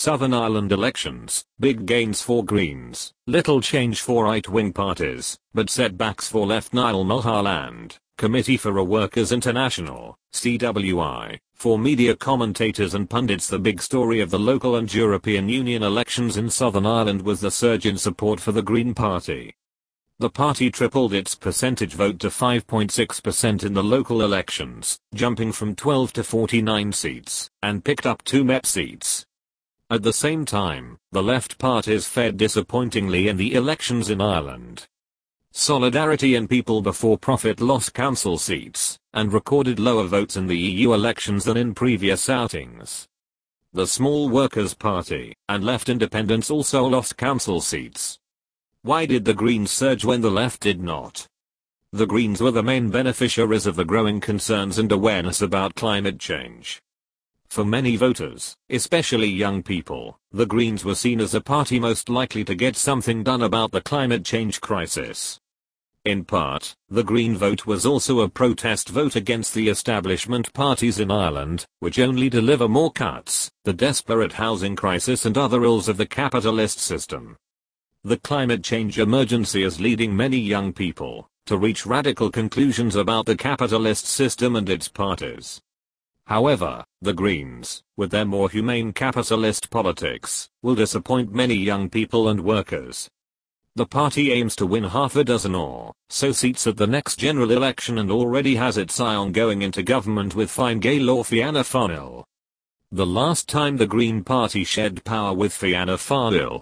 Southern Ireland elections, big gains for Greens, little change for right-wing parties, but setbacks for left. Niall Mulholland, Committee for a Workers' International, CWI, for media commentators and pundits. The big story of the local and European Union elections in Southern Ireland was the surge in support for the Green Party. The party tripled its percentage vote to 5.6% in the local elections, jumping from 12 to 49 seats, and picked up 2 MEP seats. At the same time, the left parties fared disappointingly in the elections in Ireland. Solidarity and People Before Profit lost council seats, and recorded lower votes in the EU elections than in previous outings. The Small Workers' Party and Left Independents also lost council seats. Why did the Greens surge when the left did not? The Greens were the main beneficiaries of the growing concerns and awareness about climate change. For many voters, especially young people, the Greens were seen as a party most likely to get something done about the climate change crisis. In part, the Green vote was also a protest vote against the establishment parties in Ireland, which only deliver more cuts, the desperate housing crisis and other ills of the capitalist system. The climate change emergency is leading many young people to reach radical conclusions about the capitalist system and its parties. However, the Greens, with their more humane capitalist politics, will disappoint many young people and workers. The party aims to win half a dozen or so seats at the next general election and already has its eye on going into government with Fine Gael or Fianna Fáil. The last time the Green Party shared power with Fianna Fáil,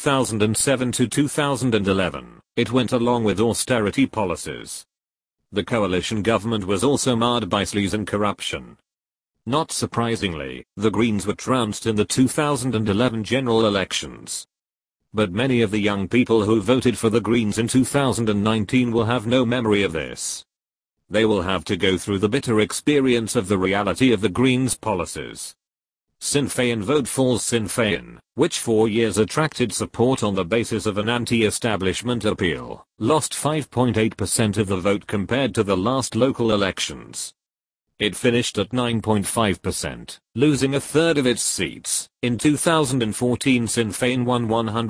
2007 to 2011, it went along with austerity policies. The coalition government was also marred by sleaze and corruption. Not surprisingly, the Greens were trounced in the 2011 general elections. But many of the young people who voted for the Greens in 2019 will have no memory of this. They will have to go through the bitter experience of the reality of the Greens' policies. Sinn Féin vote falls. Sinn Féin, which for years attracted support on the basis of an anti-establishment appeal, lost 5.8% of the vote compared to the last local elections. It finished at 9.5%, losing a third of its seats. In 2014, Sinn Féin won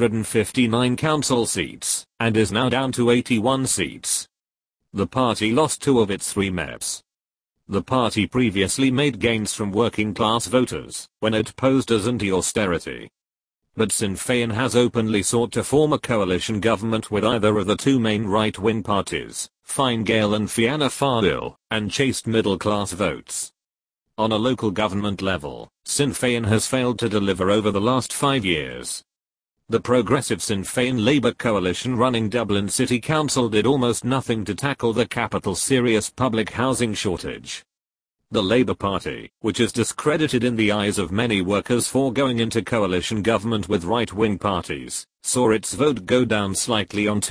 159 council seats, and is now down to 81 seats. The party lost 2 of its 3 MEPs. The party previously made gains from working class voters when it posed as anti-austerity. But Sinn Féin has openly sought to form a coalition government with either of the 2 main right-wing parties, Fine Gael and Fianna Fáil, and chased middle-class votes. On a local government level, Sinn Féin has failed to deliver over the last 5 years. The progressive Sinn Féin Labour coalition running Dublin City Council did almost nothing to tackle the capital's serious public housing shortage. The Labour Party, which is discredited in the eyes of many workers for going into coalition government with right-wing parties, saw its vote go down slightly on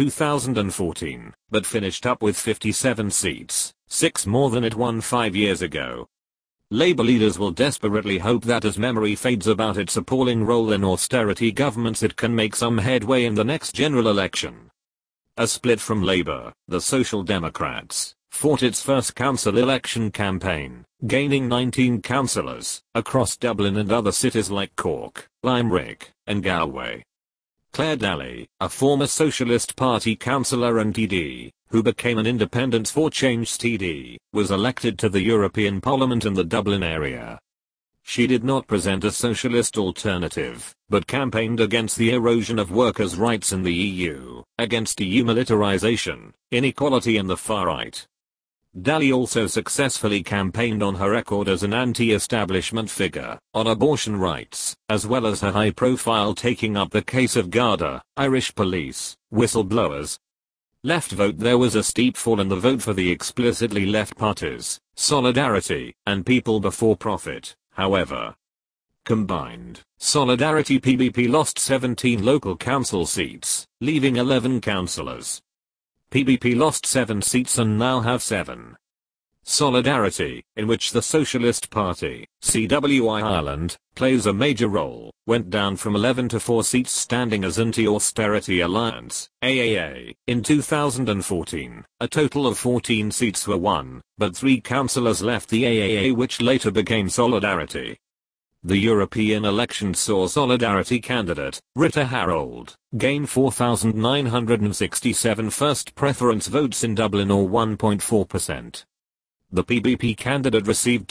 2014, but finished up with 57 seats, 6 more than it won 5 years ago. Labour leaders will desperately hope that as memory fades about its appalling role in austerity governments, it can make some headway in the next general election. A split from Labour, the Social Democrats, fought its first council election campaign, gaining 19 councillors across Dublin and other cities like Cork, Limerick, and Galway. Claire Daly, a former Socialist Party councillor and TD, who became an Independents for Change TD, was elected to the European Parliament in the Dublin area. She did not present a socialist alternative, but campaigned against the erosion of workers' rights in the EU, against EU militarization, inequality and the far right. Daly also successfully campaigned on her record as an anti-establishment figure, on abortion rights, as well as her high-profile taking up the case of Garda, Irish police, whistleblowers. Left vote. There was a steep fall in the vote for the explicitly left parties, Solidarity, and People Before Profit, however. Combined, Solidarity PBP lost 17 local council seats, leaving 11 councillors. PBP lost 7 seats and now have 7. Solidarity, in which the Socialist Party, CWI Ireland, plays a major role, went down from 11 to 4 seats, standing as Anti-Austerity Alliance, AAA, in 2014. A total of 14 seats were won, but 3 councillors left the AAA, which later became Solidarity. The European election saw Solidarity candidate, Rita Harold, gain 4,967 first preference votes in Dublin or 1.4%. The PBP candidate received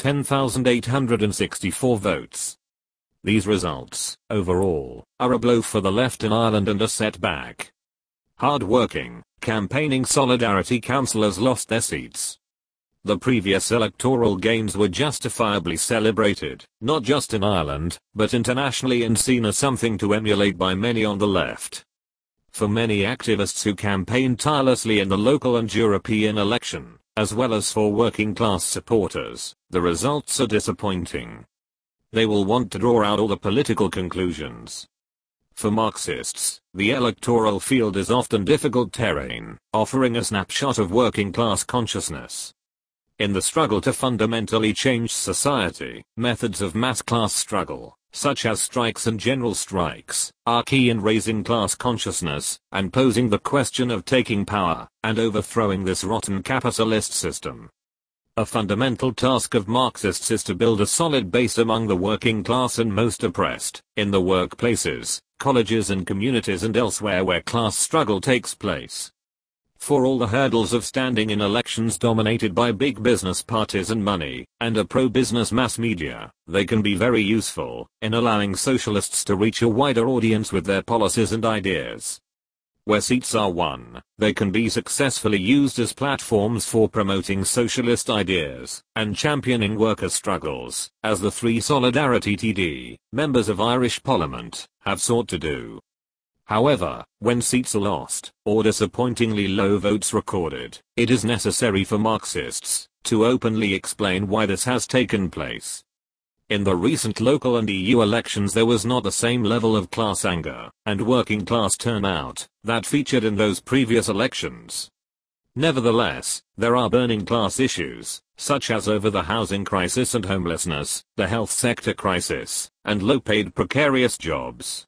10,864 votes. These results, overall, are a blow for the left in Ireland and a setback. Hard-working, campaigning Solidarity councillors lost their seats. The previous electoral gains were justifiably celebrated, not just in Ireland, but internationally, and seen as something to emulate by many on the left. For many activists who campaigned tirelessly in the local and European election, as well as for working class supporters, the results are disappointing. They will want to draw out all the political conclusions. For Marxists, the electoral field is often difficult terrain, offering a snapshot of working class consciousness. In the struggle to fundamentally change society, methods of mass class struggle, such as strikes and general strikes, are key in raising class consciousness, and posing the question of taking power, and overthrowing this rotten capitalist system. A fundamental task of Marxists is to build a solid base among the working class and most oppressed, in the workplaces, colleges and communities and elsewhere where class struggle takes place. For all the hurdles of standing in elections dominated by big business parties and money, and a pro-business mass media, they can be very useful in allowing socialists to reach a wider audience with their policies and ideas. Where seats are won, they can be successfully used as platforms for promoting socialist ideas and championing worker struggles, as the three Solidarity TD members of Irish Parliament have sought to do. However, when seats are lost, or disappointingly low votes recorded, it is necessary for Marxists to openly explain why this has taken place. In the recent local and EU elections there was not the same level of class anger and working class turnout that featured in those previous elections. Nevertheless, there are burning class issues, such as over the housing crisis and homelessness, the health sector crisis, and low-paid precarious jobs.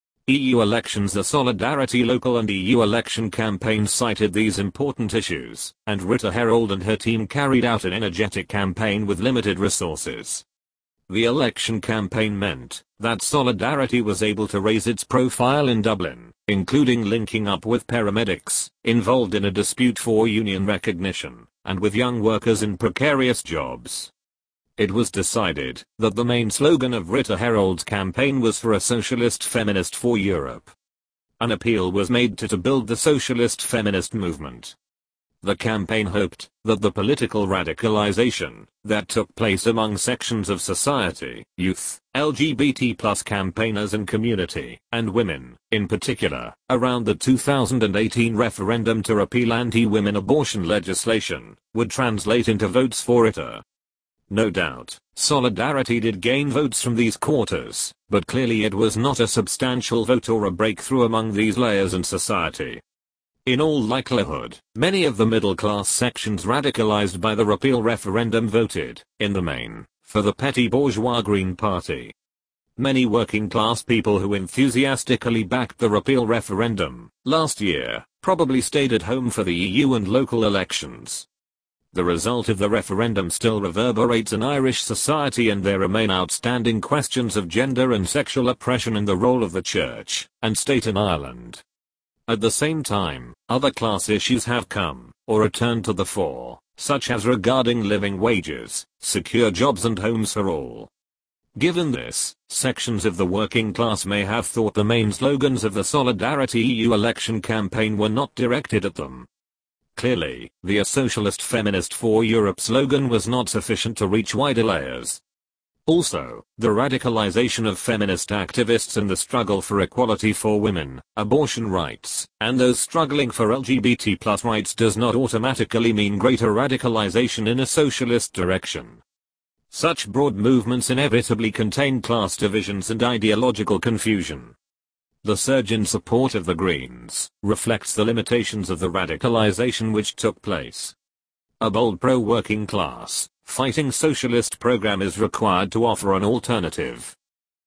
EU elections. The Solidarity local and EU election campaigns cited these important issues, and Rita Harold and her team carried out an energetic campaign with limited resources. The election campaign meant that Solidarity was able to raise its profile in Dublin, including linking up with paramedics involved in a dispute for union recognition, and with young workers in precarious jobs. It was decided that the main slogan of Rita Harold's campaign was for a socialist feminist for Europe. An appeal was made to build the socialist feminist movement. The campaign hoped that the political radicalization that took place among sections of society, youth, LGBT+ campaigners and community, and women, in particular, around the 2018 referendum to repeal anti-women abortion legislation, would translate into votes for Rita. No doubt, Solidarity did gain votes from these quarters, but clearly it was not a substantial vote or a breakthrough among these layers in society. In all likelihood, many of the middle-class sections radicalized by the repeal referendum voted, in the main, for the petty bourgeois Green Party. Many working-class people who enthusiastically backed the repeal referendum last year probably stayed at home for the EU and local elections. The result of the referendum still reverberates in Irish society, and there remain outstanding questions of gender and sexual oppression and the role of the church and state in Ireland. At the same time, other class issues have come or returned to the fore, such as regarding living wages, secure jobs and homes for all. Given this, sections of the working class may have thought the main slogans of the Solidarity EU election campaign were not directed at them. Clearly, the Socialist Feminist for Europe slogan was not sufficient to reach wider layers. Also, the radicalization of feminist activists in the struggle for equality for women, abortion rights, and those struggling for LGBT+ rights does not automatically mean greater radicalization in a socialist direction. Such broad movements inevitably contain class divisions and ideological confusion. The surge in support of the Greens reflects the limitations of the radicalization which took place. A bold pro-working class, fighting socialist program is required to offer an alternative.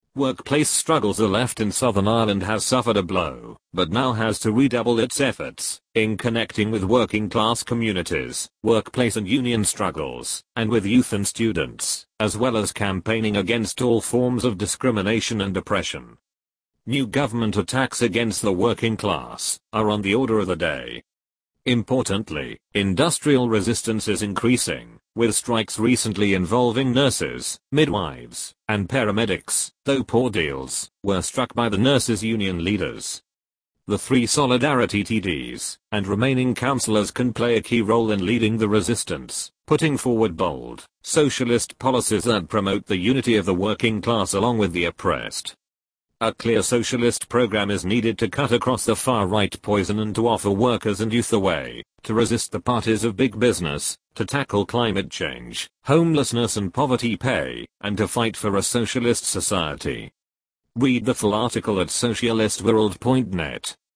Workplace struggles. The left in Southern Ireland has suffered a blow, but now has to redouble its efforts in connecting with working class communities, workplace and union struggles, and with youth and students, as well as campaigning against all forms of discrimination and oppression. New government attacks against the working class are on the order of the day. Importantly, industrial resistance is increasing, with strikes recently involving nurses, midwives, and paramedics, though poor deals were struck by the nurses' union leaders. The three Solidarity TDs and remaining councillors can play a key role in leading the resistance, putting forward bold, socialist policies that promote the unity of the working class along with the oppressed. A clear socialist program is needed to cut across the far-right poison and to offer workers and youth a way to resist the parties of big business, to tackle climate change, homelessness and poverty pay, and to fight for a socialist society. Read the full article at socialistworld.net.